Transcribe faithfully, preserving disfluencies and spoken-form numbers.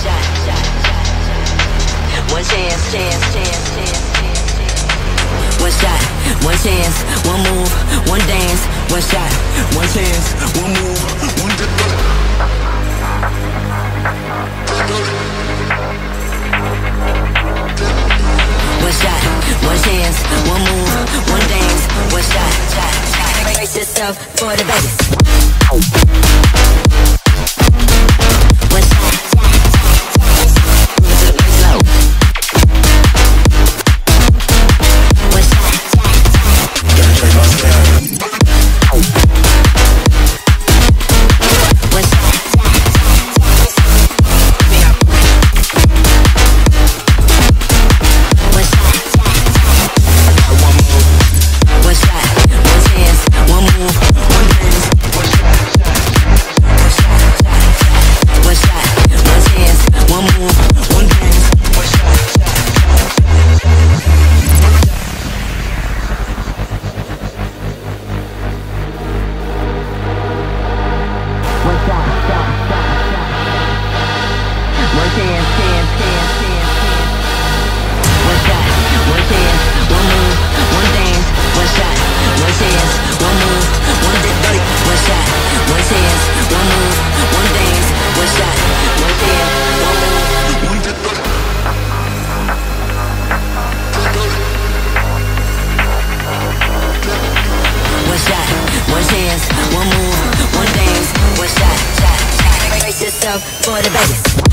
One chance, chance, chance, chance, chance. One shot, one chance, one move, one dance. One shot, one chance, one move, one dance. One shot, one chance, one move, one dance. One shot, shot, shot. Brace yourself for the bass. One shot, shot, shot, shot. Move it nice slow. One shot, shot, shot. Gotta turn my style. One shot, shot, shot, shot. One shot, shot, shot. I got one move. One shot, one chance, one move, one dance. One shot, shot, one shot, shot, shot. One shot, one chance, one move, one dance. One shot, shot, one shot, shot, shot, shot. One chance, chance, chance, chance, chance. One shot, one chance, one move, one dance. One shot, one chance, one move, one dance. One shot, one chance, one move, one dance. One shot, one chance, one move, one dance. One shot, one chance, one move, one dance. One shot, shot, shot. Brace yourself for the bass.